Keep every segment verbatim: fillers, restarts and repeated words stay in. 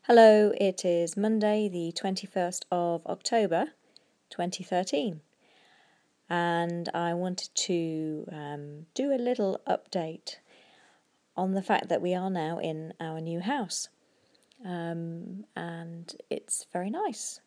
Hello, it is Monday the twenty-first of October twenty thirteen, and I wanted to um, do a little update on the fact that we are now in our new house, um, and it's very nice.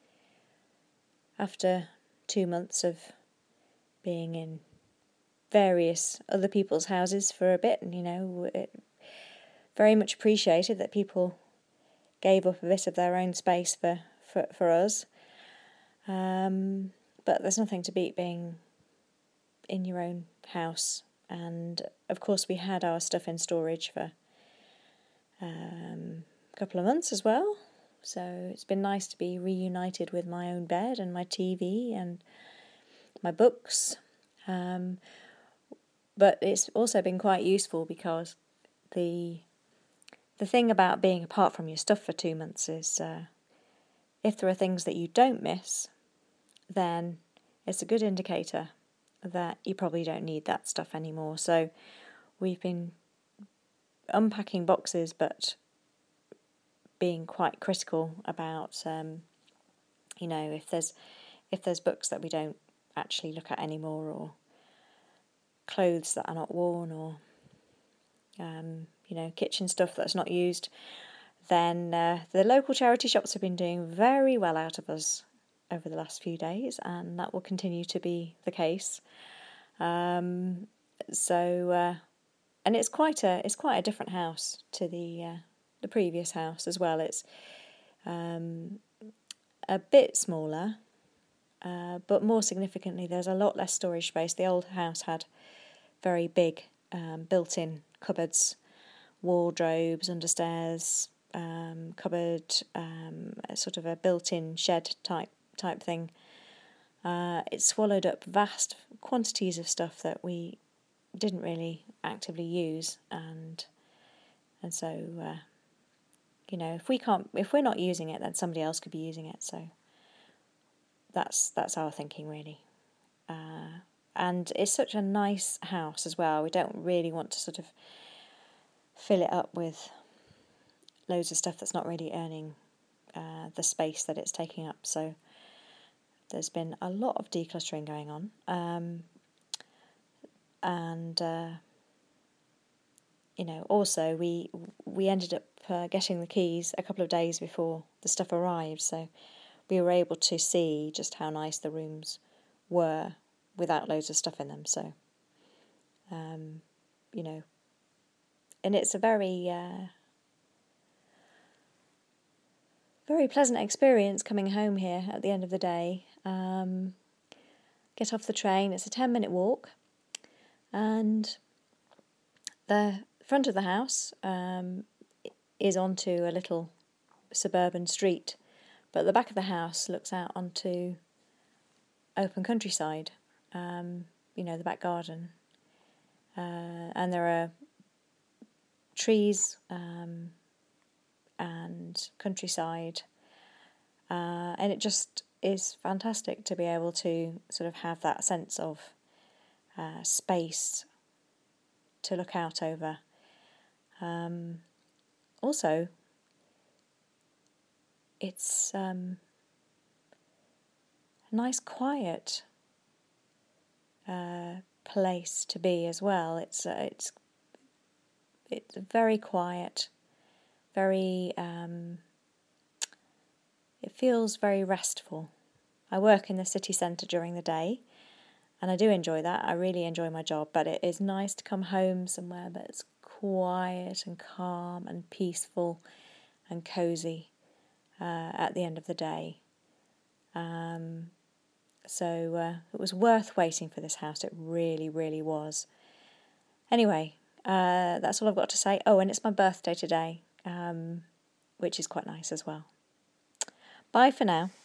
After two months of being in various other people's houses for a bit, you know, it very much appreciated that people gave up a bit of their own space for, for, for us. Um, but there's nothing to beat being in your own house. And of course we had our stuff in storage for um, a couple of months as well. So it's been nice to be reunited with my own bed and my T V and my books. Um, but it's also been quite useful because the the thing about being apart from your stuff for two months is uh, if there are things that you don't miss, then it's a good indicator that you probably don't need that stuff anymore. So we've been unpacking boxes, but being quite critical about, um, you know, if there's if there's books that we don't actually look at anymore, or clothes that are not worn, or um, you know, kitchen stuff that's not used, then uh, the local charity shops have been doing very well out of us over the last few days, and that will continue to be the case. Um, so, uh, and it's quite a it's quite a different house to the uh, the previous house as well. It's um, a bit smaller, uh, but more significantly, there's a lot less storage space. The old house had very big um, built-in cupboards, wardrobes understairs, um, cupboard, um, sort of a built-in shed type type thing. Uh, it swallowed up vast quantities of stuff that we didn't really actively use, and and so uh, you know, if we can't, if we're not using it, then somebody else could be using it. So that's that's our thinking really. Uh, and it's such a nice house as well. We don't really want to sort of fill it up with loads of stuff that's not really earning uh, the space that it's taking up. So there's been a lot of decluttering going on, um, and uh, you know, also we we ended up uh, getting the keys a couple of days before the stuff arrived, so we were able to see just how nice the rooms were without loads of stuff in them. So, um, you know, and it's a very uh, very pleasant experience coming home here at the end of the day. Um, get off the train, it's a ten minute walk, and the front of the house um, is onto a little suburban street, but the back of the house looks out onto open countryside, um, you know, the back garden, uh, and there are trees um, and countryside, uh, and it just is fantastic to be able to sort of have that sense of uh, space to look out over. Um, also, it's um, a nice quiet uh, place to be as well. It's uh, it's it's very quiet, very um, it feels very restful. I work in the city centre during the day, and I do enjoy that. I really enjoy my job, but it is nice to come home somewhere that's quiet and calm and peaceful and cosy uh, at the end of the day. Um, so uh, it was worth waiting for this house. It really, really was. Anyway, uh, that's all I've got to say. Oh, and it's my birthday today, um, which is quite nice as well. Bye for now.